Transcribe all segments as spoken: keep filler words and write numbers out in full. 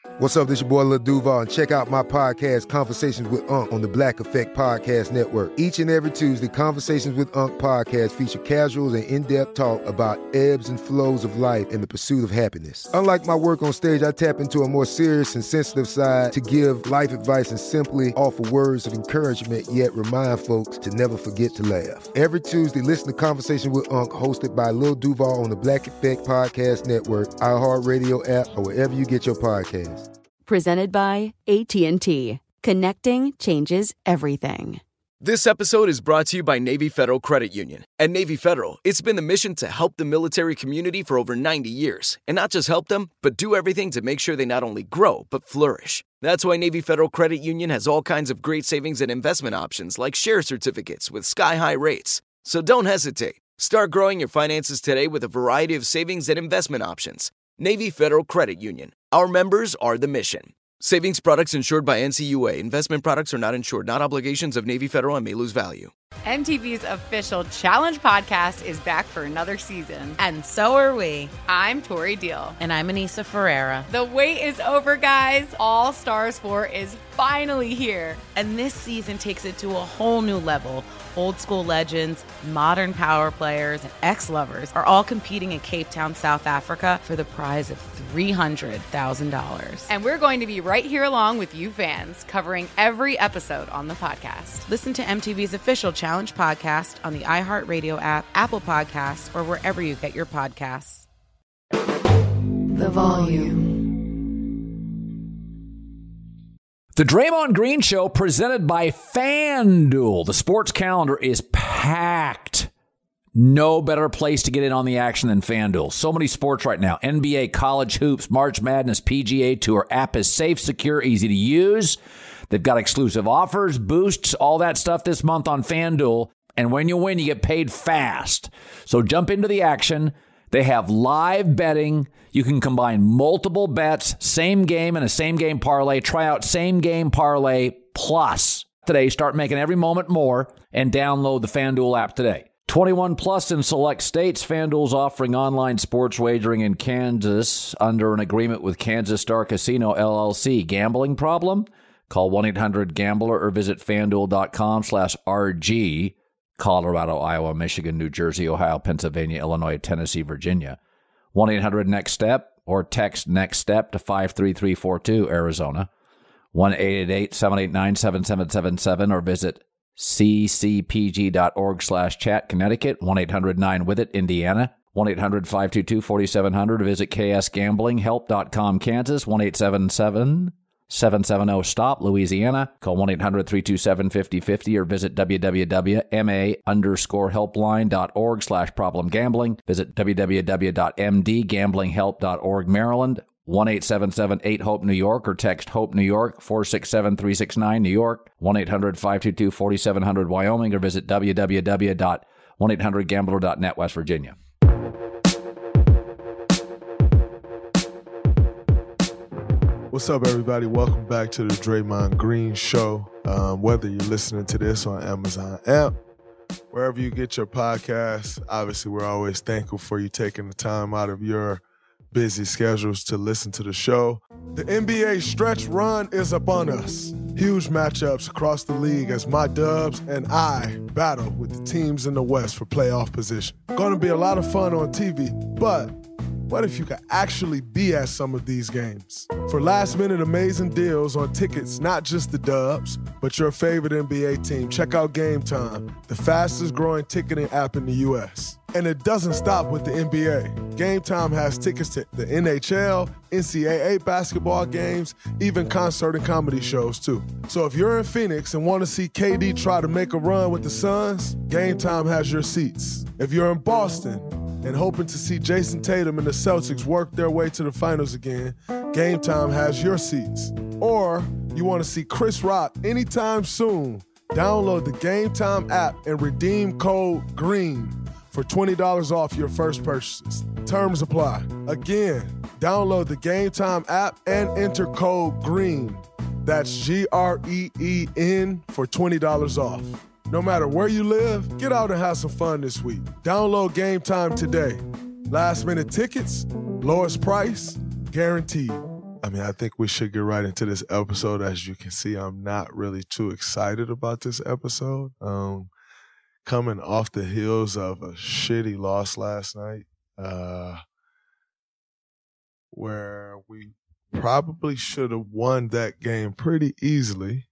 What's up, this your boy Lil Duval, and check out my podcast, Conversations with Unc, on the Black Effect Podcast Network. Each and every Tuesday, Conversations with Unc podcast feature casuals and in-depth talk about ebbs and flows of life and the pursuit of happiness. Unlike my work on stage, I tap into a more serious and sensitive side to give life advice and simply offer words of encouragement, yet remind folks to never forget to laugh. Every Tuesday, listen to Conversations with Unc, hosted by Lil Duval on the Black Effect Podcast Network, iHeartRadio app, or wherever you get your podcasts. Presented by A T and T. Connecting changes everything. This episode is brought to you by Navy Federal Credit Union. At Navy Federal, it's been the mission to help the military community for over ninety years. And not just help them, but do everything to make sure they not only grow, but flourish. That's why Navy Federal Credit Union has all kinds of great savings and investment options like share certificates with sky-high rates. So don't hesitate. Start growing your finances today with a variety of savings and investment options. Navy Federal Credit Union. Our members are the mission. Savings products insured by N C U A. Investment products are not insured, not obligations of Navy Federal and may lose value. M T V's official Challenge podcast is back for another season. And so are we. I'm Tori Deal. And I'm Anissa Ferreira. The wait is over, guys. All Stars four is finally here. And this season takes it to a whole new level. Old school legends, modern power players, and ex-lovers are all competing in Cape Town, South Africa for the prize of three hundred thousand dollars. And we're going to be right here along with you fans, covering every episode on the podcast. Listen to M T V's official Challenge podcast on the iHeartRadio app, Apple Podcasts, or wherever you get your podcasts. The Volume. The Draymond Green Show, presented by FanDuel. The sports calendar is packed. No better place to get in on the action than FanDuel. So many sports right now. N B A, college hoops, March Madness, P G A Tour. App is safe, secure, easy to use. They've got exclusive offers, boosts, all that stuff this month on FanDuel. And when you win, you get paid fast. So jump into the action. They have live betting. You can combine multiple bets, same game and a same game parlay. Try out Same Game Parlay Plus today. Start making every moment more and download the FanDuel app today. twenty-one plus in select states. FanDuel's offering online sports wagering in Kansas under an agreement with Kansas Star Casino, L L C. Gambling problem? Call one eight hundred gambler or visit FanDuel.com slash RG. Colorado, Iowa, Michigan, New Jersey, Ohio, Pennsylvania, Illinois, Tennessee, Virginia. one eight hundred next step or text next step to five three three four two, Arizona. one eight eight eight seven eight nine seven seven seven seven or visit ccpg.org slash chat, Connecticut. one eight hundred nine with it, Indiana. one eight hundred five two two four seven zero zero. Visit k s gambling help dot com, Kansas. one eight seven seven seven seven zero stop, Louisiana. Call one eight hundred three two seven five zero five zero or visit www.ma underscore helpline.org slash problem gambling. Visit www.mdgamblinghelp.org, Maryland. one eight seven seven eight hope New York or text HOPE New York four six seven three six nine, New York. one eight hundred five two two four seven zero zero, Wyoming, or visit www dot one eight hundred gambler dot net, West Virginia. What's up, everybody? Welcome back to the Draymond Green Show. Um, whether you're listening to this on Amazon app, wherever you get your podcasts, obviously we're always thankful for you taking the time out of your busy schedules to listen to the show. The N B A stretch run is upon us. Huge matchups across the league as my Dubs and I battle with the teams in the West for playoff position. Going to be a lot of fun on T V, but what if you could actually be at some of these games? For last-minute amazing deals on tickets, not just the Dubs, but your favorite N B A team, check out Game Time, the fastest-growing ticketing app in the U S. And it doesn't stop with the N B A. Game Time has tickets to the N H L, N C double A basketball games, even concert and comedy shows, too. So if you're in Phoenix and want to see K D try to make a run with the Suns, Game Time has your seats. If you're in Boston and hoping to see Jason Tatum and the Celtics work their way to the finals again, Game Time has your seats. Or you want to see Chris Rock anytime soon, download the Game Time app and redeem code GREEN for twenty dollars off your first purchases. Terms apply. Again, download the Game Time app and enter code GREEN. That's G R E E N for twenty dollars off. No matter where you live, get out and have some fun this week. Download Game Time today. Last minute tickets, lowest price, guaranteed. I mean, I think we should get right into this episode. As you can see, I'm not really too excited about this episode. Um, coming off the heels of a shitty loss last night, uh, where we probably should have won that game pretty easily.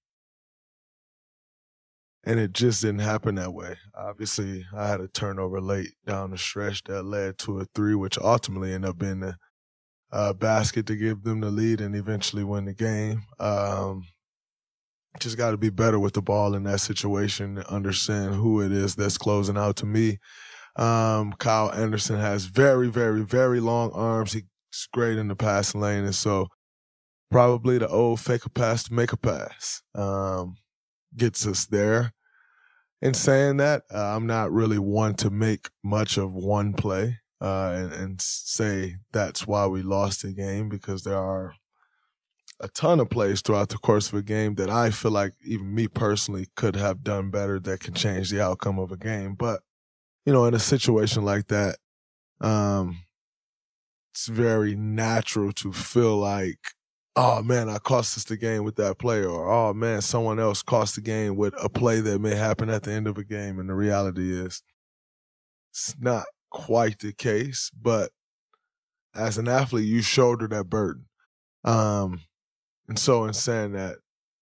And it just didn't happen that way. Obviously, I had a turnover late down the stretch that led to a three, which ultimately ended up being the uh, basket to give them the lead and eventually win the game. Um, just got to be better with the ball in that situation and understand who it is that's closing out to me. Um, Kyle Anderson has very, very, very long arms. He's great in the passing lane. And so probably the old fake a pass to make a pass. Um, gets us there. In saying that, uh, I'm not really one to make much of one play uh, and, and say that's why we lost the game, because there are a ton of plays throughout the course of a game that I feel like even me personally could have done better that can change the outcome of a game. But, you know, in a situation like that, um, it's very natural to feel like, oh, man, I cost us the game with that play, or, oh, man, someone else cost the game with a play that may happen at the end of a game. And the reality is it's not quite the case, but as an athlete, you shoulder that burden. Um, and so in saying that,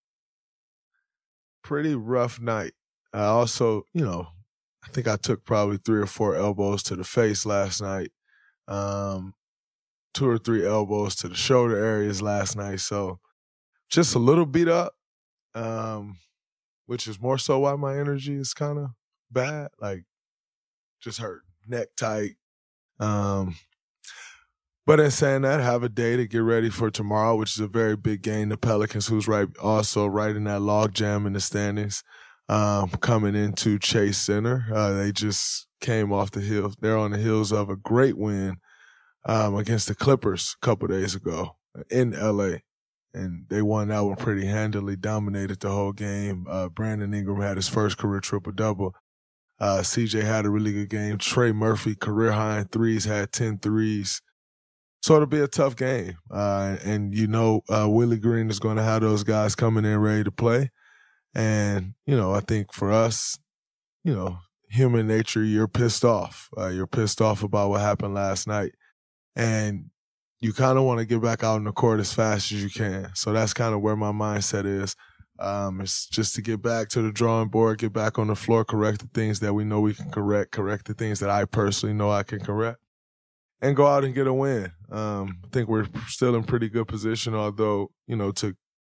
pretty rough night. I also, you know, I think I took probably three or four elbows to the face last night. Um, two or three elbows to the shoulder areas last night. So just a little beat up, um, which is more so why my energy is kind of bad. Like, just hurt, neck tight. Um, but in saying that, have a day to get ready for tomorrow, which is a very big game. The Pelicans, who's right, also right in that log jam in the standings, um, coming into Chase Center. Uh, they just came off the hill. They're on the heels of a great win Um, against the Clippers a couple days ago in L A, and they won that one pretty handily, dominated the whole game. Uh, Brandon Ingram had his first career triple-double. Uh, C J had a really good game. Trey Murphy, career high in threes, had ten threes. So it'll be a tough game. Uh, and you know uh, Willie Green is going to have those guys coming in ready to play. And, you know, I think for us, you know, human nature, you're pissed off. Uh, you're pissed off about what happened last night. And you kind of want to get back out on the court as fast as you can. So that's kind of where my mindset is. Um, it's just to get back to the drawing board, get back on the floor, correct the things that we know we can correct, correct the things that I personally know I can correct, and go out and get a win. Um, I think we're still in pretty good position, although, you know, to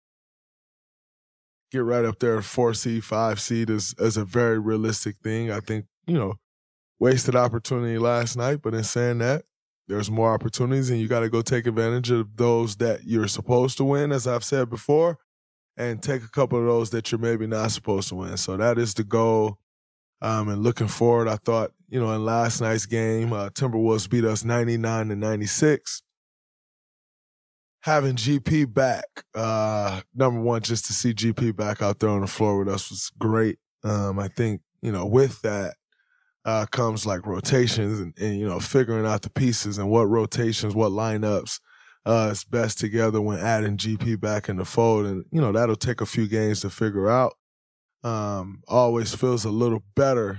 get right up there, four seed, five seed is, is a very realistic thing. I think, you know, wasted opportunity last night, but in saying that, there's more opportunities, and you got to go take advantage of those that you're supposed to win, as I've said before, and take a couple of those that you're maybe not supposed to win. So that is the goal. Um, and looking forward, I thought, you know, in last night's game, uh, Timberwolves beat us ninety-nine to ninety-six. Having G P back, uh, number one, just to see G P back out there on the floor with us was great. Um, I think, you know, with that, Uh, comes like rotations and, and, you know, figuring out the pieces and what rotations, what lineups uh, is best together when adding G P back in the fold. And, you know, that'll take a few games to figure out. Um, always feels a little better.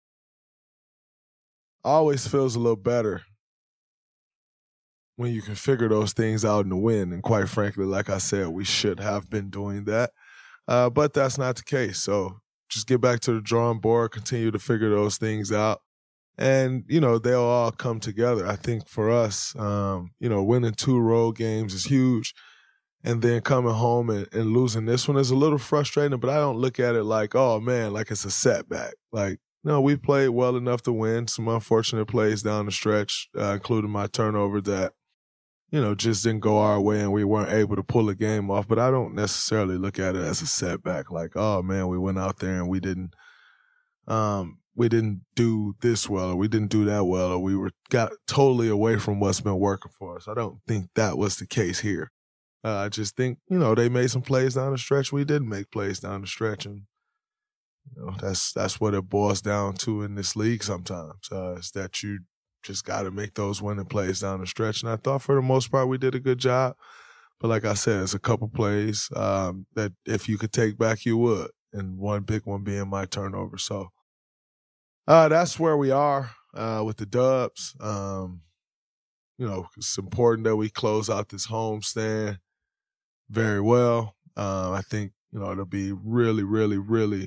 Always feels a little better when you can figure those things out in the win. And quite frankly, like I said, we should have been doing that. Uh, but that's not the case. So just get back to the drawing board, continue to figure those things out. And, you know, they'll all come together. I think for us, um, you know, winning two road games is huge. And then coming home and, and losing this one is a little frustrating, but I don't look at it like, oh, man, like it's a setback. Like, no, we played well enough to win. Some unfortunate plays down the stretch, uh, including my turnover that, you know, just didn't go our way and we weren't able to pull a game off. But I don't necessarily look at it as a setback. Like, oh, man, we went out there and we didn't um, we didn't do this well, or we didn't do that well, or we were got totally away from what's been working for us. I don't think that was the case here. Uh, I just think, you know, they made some plays down the stretch. We didn't make plays down the stretch. And, you know, that's that's what it boils down to in this league sometimes, uh, is that you just got to make those winning plays down the stretch. And I thought for the most part we did a good job. But like I said, it's a couple plays um, that if you could take back, you would. And one big one being my turnover. So uh, that's where we are uh, with the Dubs. Um, you know, it's important that we close out this homestand very well. Uh, I think, you know, it'll be really, really, really,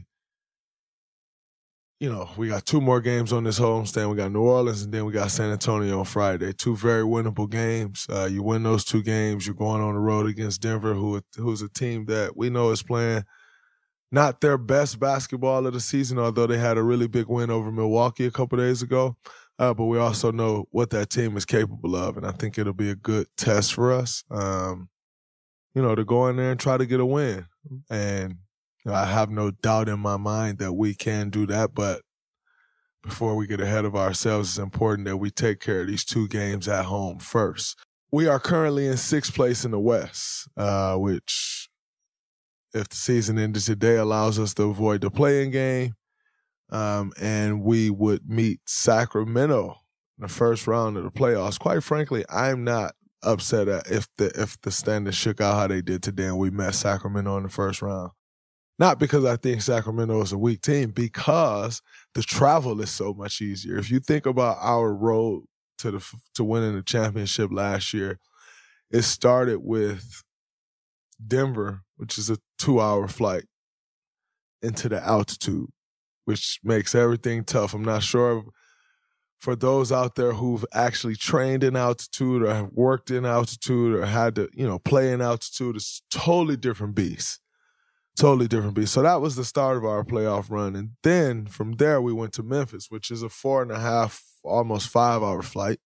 you know, we got two more games on this homestand. We got New Orleans and then we got San Antonio on Friday. Two very winnable games. Uh, you win those two games, you're going on the road against Denver, who who's a team that we know is playing not their best basketball of the season, although they had a really big win over Milwaukee a couple days ago. Uh, but we also know what that team is capable of, and I think it'll be a good test for us, um, you know, to go in there and try to get a win. And you know, I have no doubt in my mind that we can do that, but before we get ahead of ourselves, it's important that we take care of these two games at home first. We are currently in sixth place in the West, uh, which, if the season ended today, allows us to avoid the play-in game. Um, and we would meet Sacramento in the first round of the playoffs. Quite frankly, I'm not upset at if the if the standings shook out how they did today and we met Sacramento in the first round. Not because I think Sacramento is a weak team, because the travel is so much easier. If you think about our road to the to winning the championship last year, it started with Denver, which is a two-hour flight into the altitude, which makes everything tough. I'm not sure for those out there who've actually trained in altitude or have worked in altitude or had to, you know, play in altitude. It's totally different beast. Totally different beast. So that was the start of our playoff run. And then from there, we went to Memphis, which is a four and a half, almost five hour flight.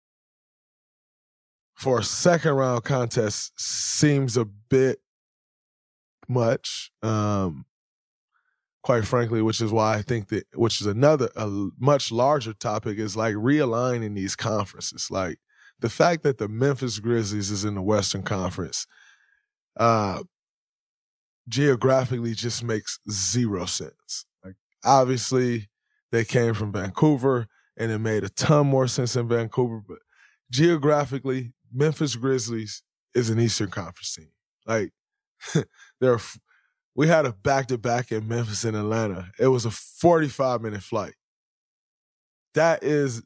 For a second round contest seems a bit much. Um, Quite frankly, which is why I think that, which is another, a much larger topic, is like realigning these conferences. Like the fact that the Memphis Grizzlies is in the Western Conference, uh, geographically just makes zero sense. Like obviously they came from Vancouver and it made a ton more sense in Vancouver, but geographically, Memphis Grizzlies is an Eastern Conference team. Like they're We had a back-to-back in Memphis and Atlanta. It was a forty-five minute flight. That is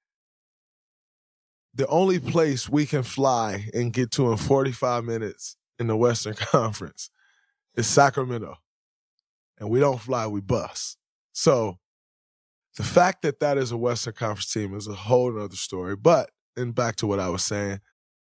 the only place we can fly and get to in forty-five minutes in the Western Conference is Sacramento. And we don't fly, we bus. So the fact that that is a Western Conference team is a whole other story. But, and back to what I was saying,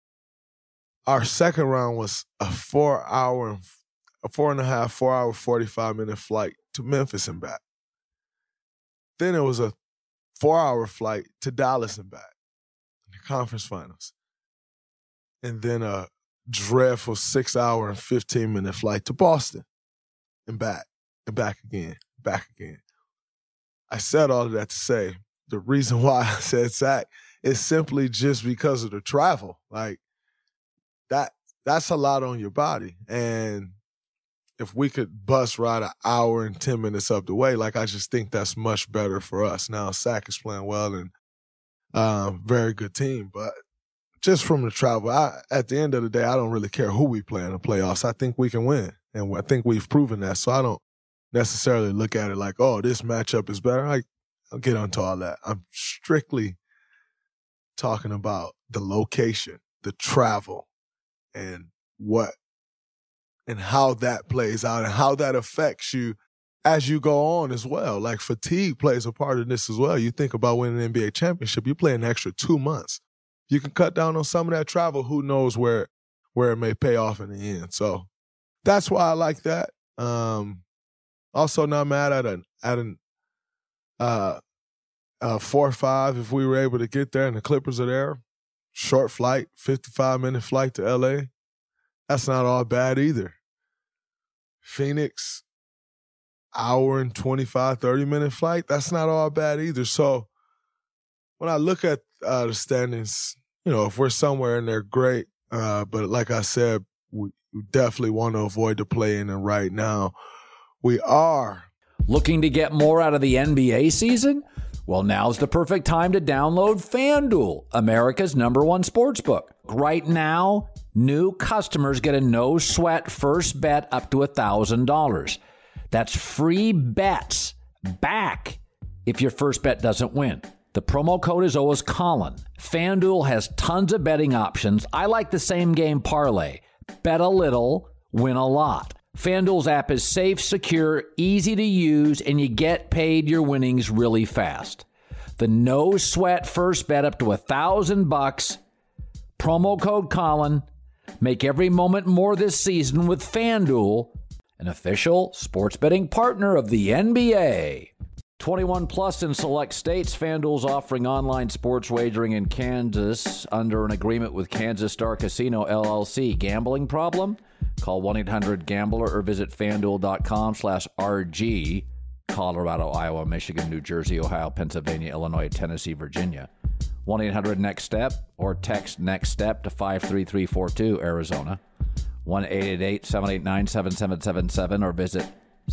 our second round was a four-hour and a four and a half, four hour, forty-five minute flight to Memphis and back. Then it was a four hour flight to Dallas and back in the conference finals. And then a dreadful six hour and fifteen minute flight to Boston and back and back again, back again. I said all of that to say the reason why I said Sac is simply just because of the travel. Like that, that's a lot on your body. And if we could bus ride an hour and ten minutes up the way, like I just think that's much better for us. Now, Sac is playing well and um, very good team, but just from the travel, I, at the end of the day, I don't really care who we play in the playoffs. I think we can win, and I think we've proven that. So I don't necessarily look at it like, oh, this matchup is better. I, I'll get onto all that. I'm strictly talking about the location, the travel, and what and how that plays out and how that affects you as you go on as well. Like fatigue plays a part of this as well. You think about winning an N B A championship, you play an extra two months. You can cut down on some of that travel. Who knows where where it may pay off in the end. So that's why I like that. Um, also not mad at an at an uh, uh, four or five if we were able to get there and the Clippers are there. Short flight, fifty-five minute flight to L A. That's not all bad either. Phoenix, hour and twenty-five, thirty minute flight. That's not all bad either. So when I look at uh, the standings, you know, if we're somewhere in there, great. Uh, but like I said, we definitely want to avoid the play-in, and right now we are. Looking to get more out of the N B A season? Well, now's the perfect time to download FanDuel, America's number one sportsbook. Right now, New customers get a no-sweat first bet up to one thousand dollars. That's free bets back if your first bet doesn't win. The promo code is always Colin. FanDuel has tons of betting options. I like the same game parlay. Bet a little, win a lot. FanDuel's app is safe, secure, easy to use, and you get paid your winnings really fast. The no-sweat first bet up to one thousand bucks. Promo code Colin. Make every moment more this season with FanDuel, an official sports betting partner of the N B A. twenty-one plus in select states. FanDuel's offering online sports wagering in Kansas under an agreement with Kansas Star Casino, L L C. Gambling problem? Call one eight hundred gambler or visit FanDuel.com slash RG. Colorado, Iowa, Michigan, New Jersey, Ohio, Pennsylvania, Illinois, Tennessee, Virginia. one eight hundred next step or text NEXTSTEP to five three three four two, Arizona. one eight eight eight seven eight nine seven seven seven seven or visit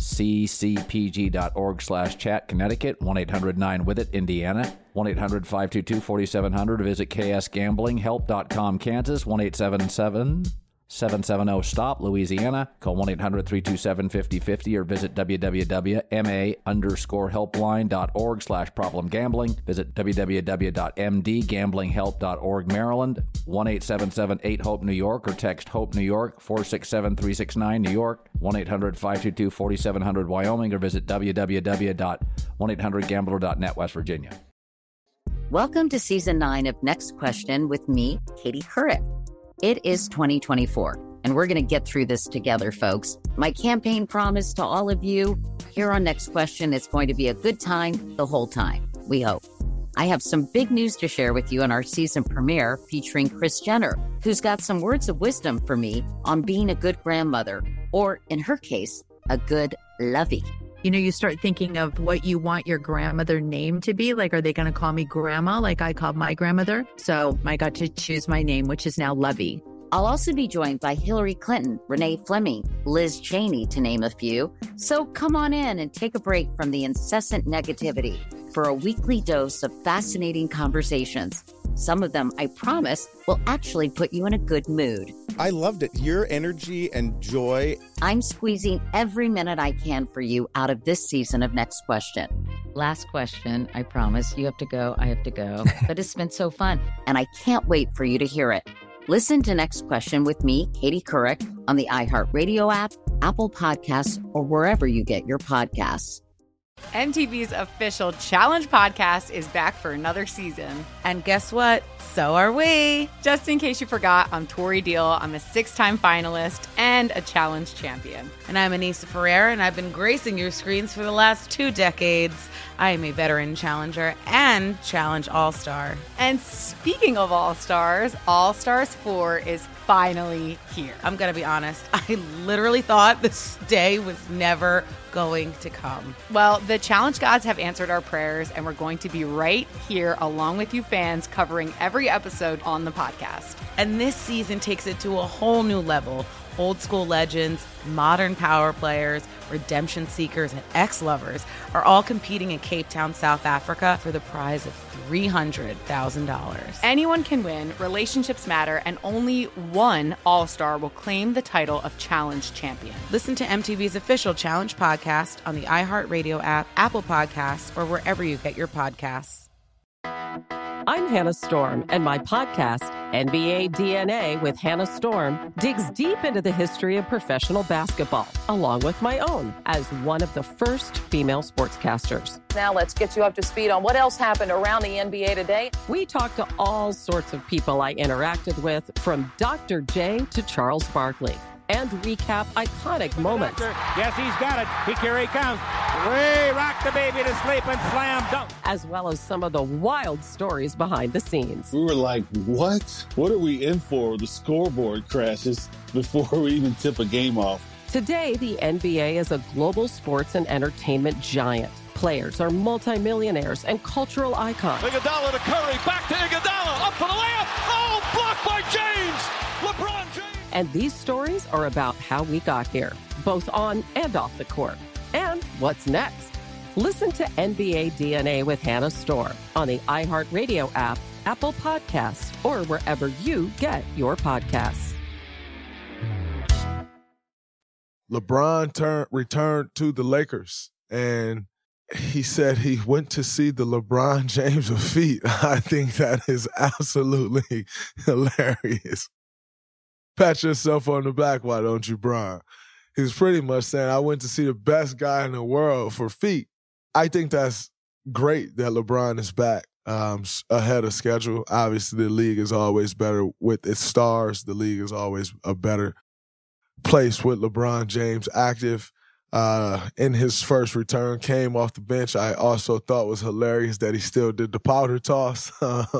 ccpg.org slash chat, Connecticut. one eight hundred nine with it, Indiana. one eight hundred five two two four seven zero zero. Visit k s gambling help dot com, Kansas. one eight seven seven seven seven zero stop, Louisiana. Call one eight hundred three two seven five zero five zero or visit www.ma underscore helpline.org slash problem gambling. Visit www.mdgamblinghelp.org, Maryland. one eight seven seven eight hope New York or text HOPE New York four six seven three six nine, New York. one eight hundred five two two four seven zero zero, Wyoming, or visit www dot one eight hundred gambler dot net, West Virginia. Welcome to season nine of Next Question with me, Katie Couric. It is twenty twenty-four, and we're going to get through this together, folks. My campaign promise to all of you here on Next Question is going to be a good time the whole time, we hope. I have some big news to share with you in our season premiere featuring Kris Jenner, who's got some words of wisdom for me on being a good grandmother, or in her case, a good lovey. You know, you start thinking of what you want your grandmother name to be. Like, are they going to call me grandma like I called my grandmother? So I got to choose my name, which is now Lovey. I'll also be joined by Hillary Clinton, Renee Fleming, Liz Cheney, to name a few. So come on in and take a break from the incessant negativity for a weekly dose of fascinating conversations. Some of them, I promise, will actually put you in a good mood. I loved it. Your energy and joy. I'm squeezing every minute I can for you out of this season of Next Question. Last question, I promise. You have to go, I have to go. But it's been so fun, and I can't wait for you to hear it. Listen to Next Question with me, Katie Couric, on the iHeartRadio app, Apple Podcasts, or wherever you get your podcasts. M T V's official Challenge podcast is back for another season. And guess what? So are we. Just in case you forgot, I'm Tori Deal. I'm a six-time finalist and a Challenge champion. And I'm Anissa Ferreira, and I've been gracing your screens for the last two decades. I am a veteran challenger and Challenge All-Star. And speaking of All-Stars, All-Stars four is finally here. I'm going to be honest. I literally thought this day was never going to come. Well, the Challenge gods have answered our prayers, and we're going to be right here along with you fans covering every episode on the podcast. And this season takes it to a whole new level. Old school legends, modern power players, redemption seekers, and ex-lovers are all competing in Cape Town, South Africa for the prize of three hundred thousand dollars. Anyone can win, relationships matter, and only one All-Star will claim the title of Challenge champion. Listen to M T V's official Challenge podcast on the iHeartRadio app, Apple Podcasts, or wherever you get your podcasts. I'm Hannah Storm, and my podcast, N B A D N A with Hannah Storm, digs deep into the history of professional basketball, along with my own, as one of the first female sportscasters. Now let's get you up to speed on what else happened around the N B A today. We talked to all sorts of people I interacted with, from Doctor J to Charles Barkley, and recap iconic moments. Yes, he's got it. Here he comes. Way rock the baby to sleep and slam dunk. As well as some of the wild stories behind the scenes. We were like, what? What are we in for? The scoreboard crashes before we even tip a game off. Today, the N B A is a global sports and entertainment giant. Players are multimillionaires and cultural icons. Iguodala to Curry, back to Iguodala, up for the layup. Oh, blocked by James. LeBron James. And these stories are about how we got here, both on and off the court. And what's next? Listen to N B A D N A with Hannah Storm on the iHeartRadio app, Apple Podcasts, or wherever you get your podcasts. LeBron turned returned to the Lakers, and he said he went to see the LeBron James of feet. I think that is absolutely hilarious. Pat yourself on the back, why don't you, Bron? He's pretty much saying, I went to see the best guy in the world for feet. I think that's great that LeBron is back um, ahead of schedule. Obviously, the league is always better with its stars. The league is always a better place with LeBron James active. Uh, in his first return, came off the bench. I also thought was hilarious that he still did the powder toss.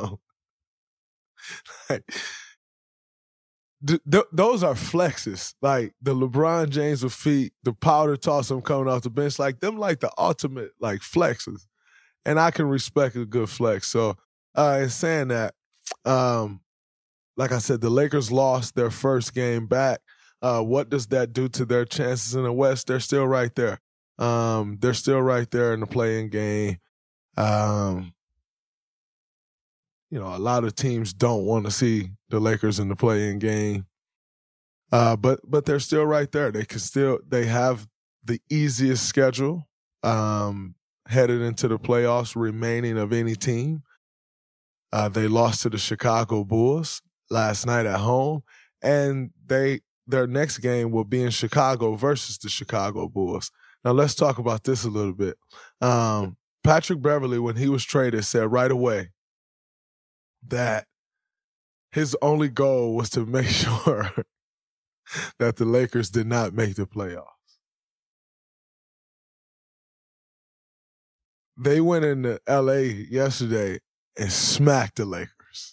like, th- th- those are flexes. Like the LeBron James with feet, the powder toss him coming off the bench, like them like the ultimate like flexes. And I can respect a good flex. So uh, in saying that, um, like I said, the Lakers lost their first game back. Uh, what does that do to their chances in the West? They're still right there. Um, they're still right there in the play-in game. Um, you know, a lot of teams don't want to see the Lakers in the play-in game, uh, but but they're still right there. They can still they have the easiest schedule um, headed into the playoffs remaining of any team. Uh, they lost to the Chicago Bulls last night at home, and they. Their next game will be in Chicago versus the Chicago Bulls. Now, let's talk about this a little bit. Um, Patrick Beverley, when he was traded, said right away that his only goal was to make sure that the Lakers did not make the playoffs. They went into L A yesterday and smacked the Lakers.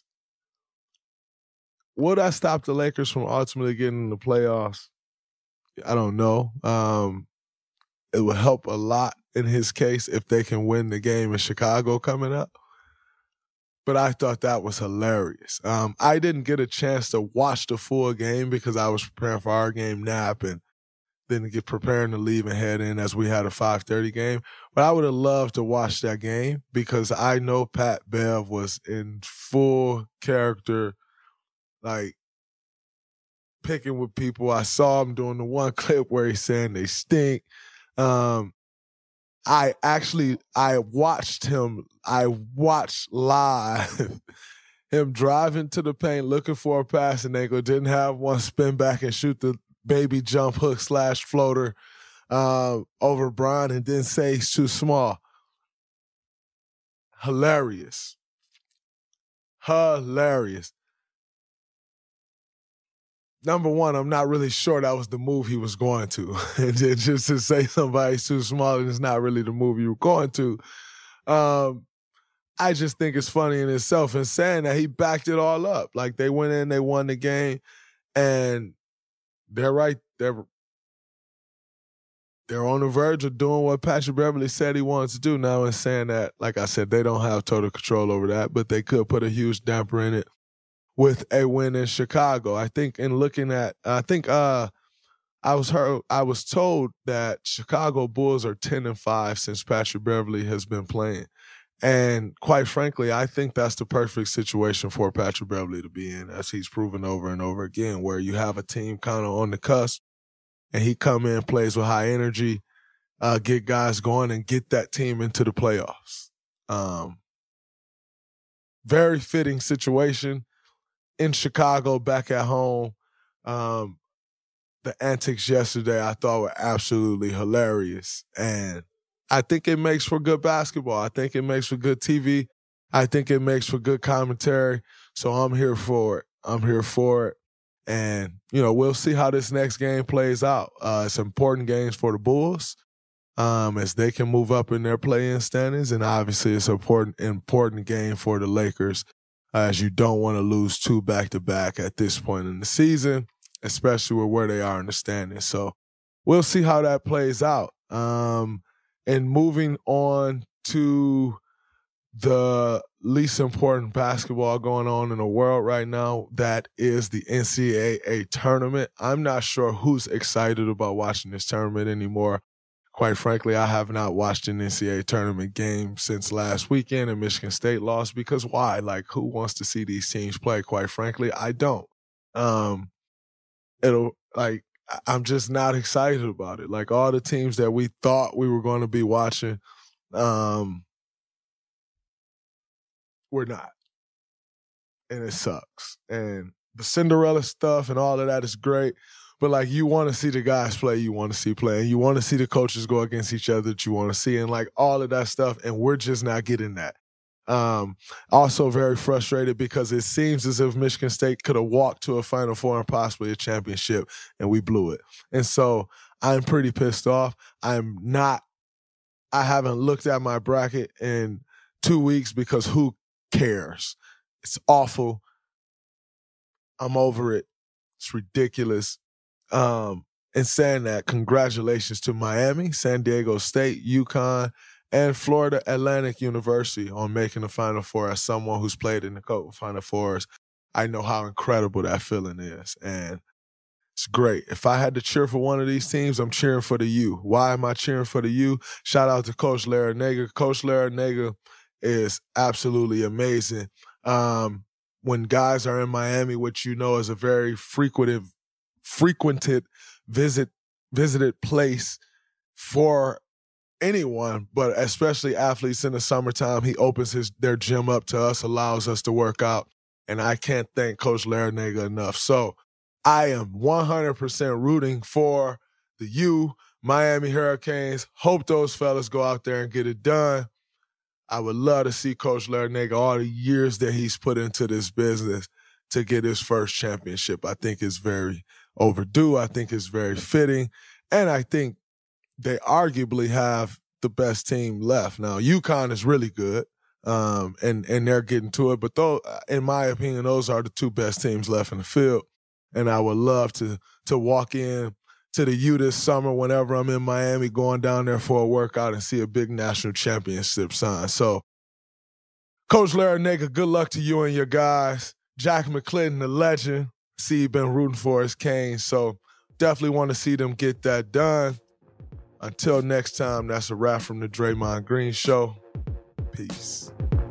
Would I stop the Lakers from ultimately getting in the playoffs? I don't know. Um, it would help a lot in his case if they can win the game in Chicago coming up. But I thought that was hilarious. Um, I didn't get a chance to watch the full game because I was preparing for our game nap and didn't get preparing to leave and head in as we had a five thirty game. But I would have loved to watch that game because I know Pat Bev was in full character, like picking with people. I saw him doing the one clip where he's saying they stink. Um, I actually, I watched him, I watched live him driving to the paint looking for a passing angle, didn't have one, spin back and shoot the baby jump hook slash floater uh, over Bron and then say he's too small. Hilarious. Hilarious. Number one, I'm not really sure that was the move he was going to. And just to say somebody's too small and it's not really the move you were going to. Um, I just think it's funny in itself and saying that he backed it all up. Like they went in, they won the game, and they're right. They're, they're on the verge of doing what Patrick Beverley said he wanted to do now and saying that, like I said, they don't have total control over that, but they could put a huge damper in it with a win in Chicago. I think in looking at, I think uh, I was heard, I was told that Chicago Bulls are ten and five since Patrick Beverley has been playing. And quite frankly, I think that's the perfect situation for Patrick Beverley to be in, as he's proven over and over again, where you have a team kind of on the cusp and he come in, plays with high energy, uh, get guys going and get that team into the playoffs. Um, very fitting situation. In Chicago, back at home, um, the antics yesterday I thought were absolutely hilarious. And I think it makes for good basketball. I think it makes for good T V. I think it makes for good commentary. So I'm here for it. I'm here for it. And, you know, we'll see how this next game plays out. Uh, it's important games for the Bulls um, as they can move up in their play-in standings. And obviously it's an important, important game for the Lakers, as you don't want to lose two back-to-back at this point in the season, especially with where they are in the standings. So we'll see how that plays out. Um, and moving on to the least important basketball going on in the world right now, that is the N C double A tournament. I'm not sure who's excited about watching this tournament anymore. Quite frankly, I have not watched an N C double A tournament game since last weekend and Michigan State lost, because why? Like, who wants to see these teams play? Quite frankly, I don't. Um, it'll, like, I'm just not excited about it. Like all the teams that we thought we were going to be watching, um, we're not. And it sucks. And the Cinderella stuff and all of that is great. But, like, you want to see the guys play you want to see play. And you want to see the coaches go against each other that you want to see. And, like, all of that stuff. And we're just not getting that. Um, also very frustrated because it seems as if Michigan State could have walked to a Final Four and possibly a championship, and we blew it. And so I'm pretty pissed off. I'm not – I haven't looked at my bracket in two weeks because who cares? It's awful. I'm over it. It's ridiculous. Um, and saying that, congratulations to Miami, San Diego State, UConn, and Florida Atlantic University on making the Final Four. As someone who's played in the Final Fours, I know how incredible that feeling is. And it's great. If I had to cheer for one of these teams, I'm cheering for the U. Why am I cheering for the U? Shout out to Coach Larrañaga. Coach Larrañaga is absolutely amazing. Um, when guys are in Miami, which you know is a very frequented, frequented visit, visited place for anyone, but especially athletes in the summertime, he opens his their gym up to us, allows us to work out, and I can't thank Coach Larrañaga enough. So I am one hundred percent rooting for the U, Miami Hurricanes. Hope those fellas go out there and get it done. I would love to see Coach Larrañaga, all the years that he's put into this business, to get his first championship. I think it's very overdue. I think it's very fitting. And I think they arguably have the best team left. Now, UConn is really good, um, and, and they're getting to it. But though, in my opinion, those are the two best teams left in the field. And I would love to to walk in to the U this summer whenever I'm in Miami, going down there for a workout and see a big national championship sign. So, Coach Larrañaga, good luck to you and your guys. Jack McClinton, the legend. See, you've been rooting for his Canes. So, definitely want to see them get that done. Until next time, that's a wrap from the Draymond Green Show. Peace.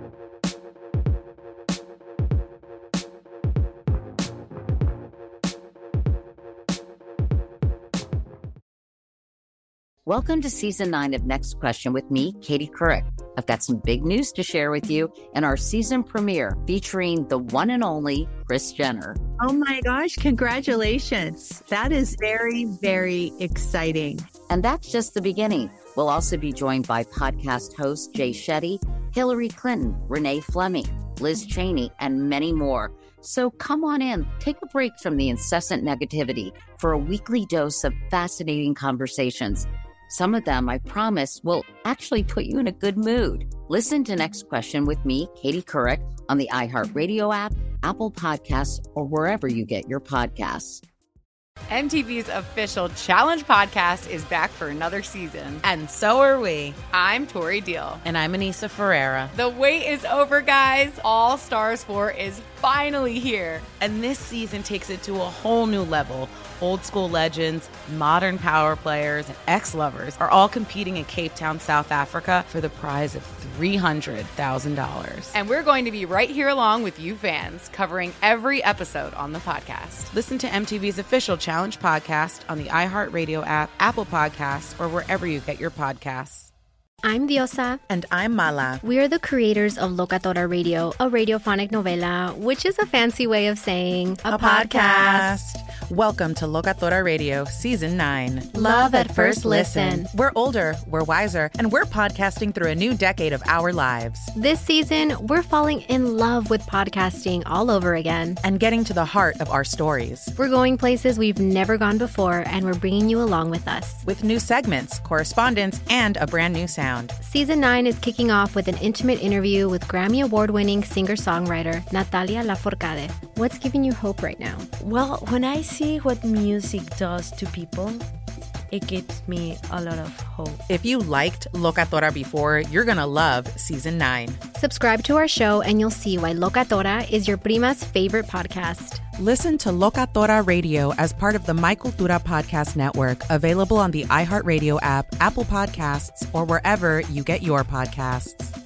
Welcome to Season nine of Next Question with me, Katie Couric. I've got some big news to share with you in our season premiere featuring the one and only Kris Jenner. Oh my gosh, congratulations. That is very, very exciting. And that's just the beginning. We'll also be joined by podcast host Jay Shetty, Hillary Clinton, Renee Fleming, Liz Cheney, and many more. So come on in, take a break from the incessant negativity for a weekly dose of fascinating conversations. Some of them, I promise, will actually put you in a good mood. Listen to Next Question with me, Katie Couric, on the iHeartRadio app, Apple Podcasts, or wherever you get your podcasts. M T V's official Challenge podcast is back for another season. And so are we. I'm Tori Deal. And I'm Anissa Ferreira. The wait is over, guys. All Stars four is finally here. And this season takes it to a whole new level. Old school legends, modern power players, and ex-lovers are all competing in Cape Town, South Africa for the prize of three hundred thousand dollars. And we're going to be right here along with you fans, covering every episode on the podcast. Listen to M T V's official Challenge podcast on the iHeartRadio app, Apple Podcasts, or wherever you get your podcasts. I'm Diosa. And I'm Mala. We are the creators of Locatora Radio, a radiophonic novela, which is a fancy way of saying a, a podcast. podcast. Welcome to Locatora Radio, Season nine. Love, Love at first listen. listen. We're older, we're wiser, and we're podcasting through a new decade of our lives. This season, we're falling in love with podcasting all over again. And getting to the heart of our stories. We're going places we've never gone before, and we're bringing you along with us. With new segments, correspondence, and a brand new sound. Season nine is kicking off with an intimate interview with Grammy Award-winning singer-songwriter Natalia Lafourcade. What's giving you hope right now? Well, when I see what music does to people, it gives me a lot of hope. If you liked Locatora before, you're going to love Season nine. Subscribe to our show and you'll see why Locatora is your prima's favorite podcast. Listen to Locatora Radio as part of the My Cultura Podcast Network, available on the iHeartRadio app, Apple Podcasts, or wherever you get your podcasts.